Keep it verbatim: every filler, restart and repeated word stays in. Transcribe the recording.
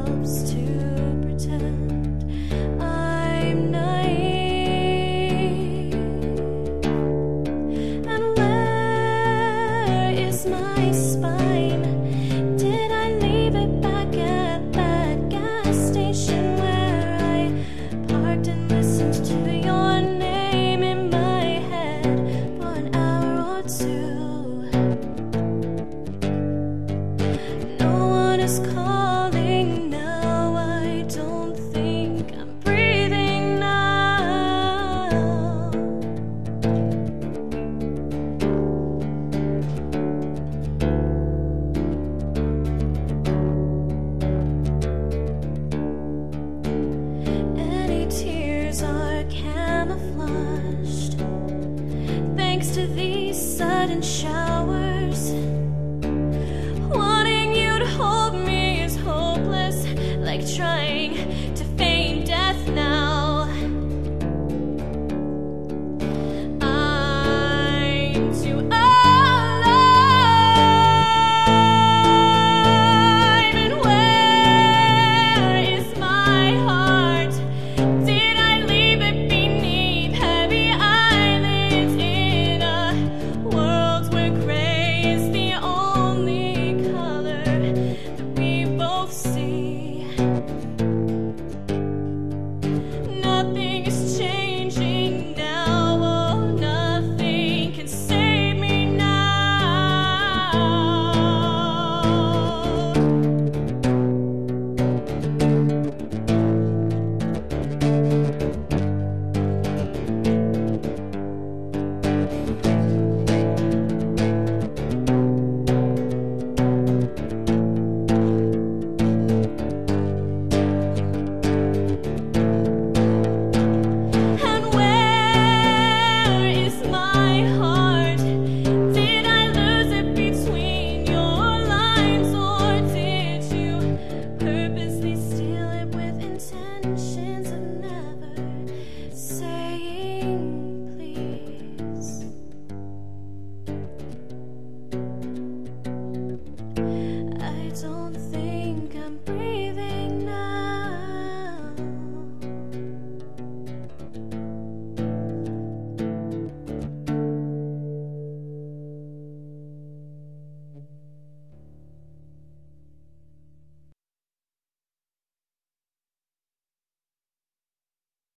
helps to pretend I'm naive. And where is my spine? Did I leave it back at that gas station where I parked and listened to your name in my head for an hour or two? No one is calling now. I don't think I'm breathing now. Any tears are camouflaged thanks to these sudden showers. Wanting you to hold me is hopeless, like trying to feign death now. I'm too alive. And where is my heart? Did I leave it beneath heavy eyelids in a world where gray is the only color that we both see? Nothing is changing now. Oh, nothing can save me now. And where is my heart? Did I lose it between your lines, or did you purposely